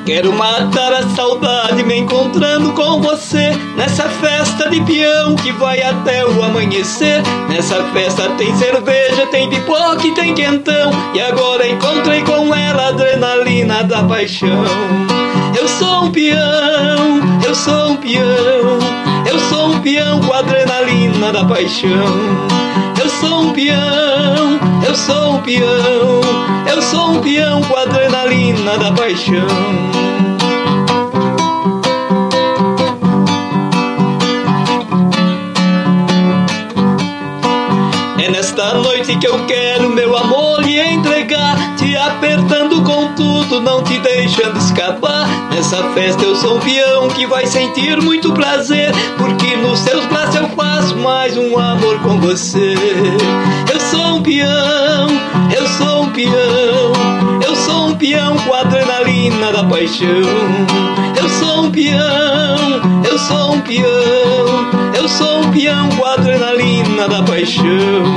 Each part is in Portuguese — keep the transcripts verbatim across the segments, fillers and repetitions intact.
Quero matar a saudade me encontrando com você, nessa festa de peão que vai até o amanhecer. Nessa festa tem cerveja, tem pipoca e tem quentão, e agora encontrei com ela a adrenalina da paixão. Eu sou um peão, eu sou um peão, eu sou um peão com a adrenalina da paixão. Eu sou um peão, eu sou um peão, eu sou um peão com a adrenalina da paixão. É nesta noite que eu quero, meu amor, lhe entregar, te apertando com tudo, não te deixando escapar. Nessa festa eu sou um peão que vai sentir muito prazer, porque nos seus braços eu faço mais um amor com você. Eu sou um peão, eu sou um peão, eu sou um peão com a adrenalina da paixão. Eu sou um peão, eu sou um peão, eu sou um peão com a adrenalina da paixão.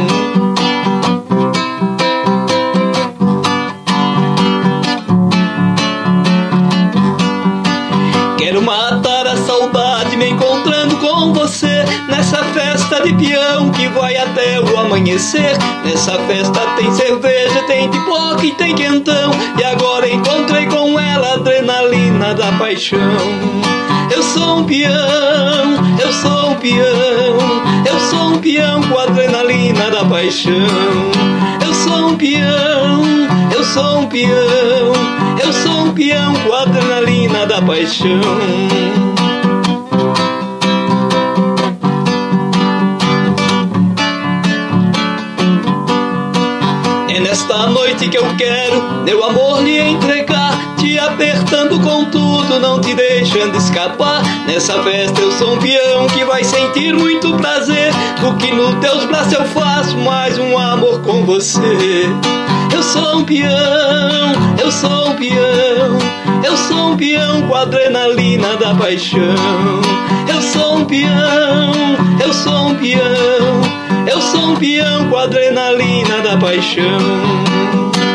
Quero matar a saudade me encontrando com você, nessa festa de peão que vai até o amanhecer. Nessa festa tem cerveja, tem pipoca e tem quentão, e agora encontrei com ela a adrenalina da paixão. Eu sou um peão, eu sou um peão, eu sou um peão com a adrenalina da paixão. Eu sou um peão, eu sou um peão, eu sou um peão com a adrenalina da paixão. É nesta noite que eu quero, meu amor, lhe entregar, te apertando com tudo, não te deixando escapar. Nessa festa eu sou um peão que vai sentir muito prazer, porque nos teus braços eu faço mais um amor com você. Eu sou um peão, eu sou um peão, eu sou um peão com a adrenalina da paixão. Eu sou um peão, eu sou um peão, eu sou um peão com a adrenalina da paixão.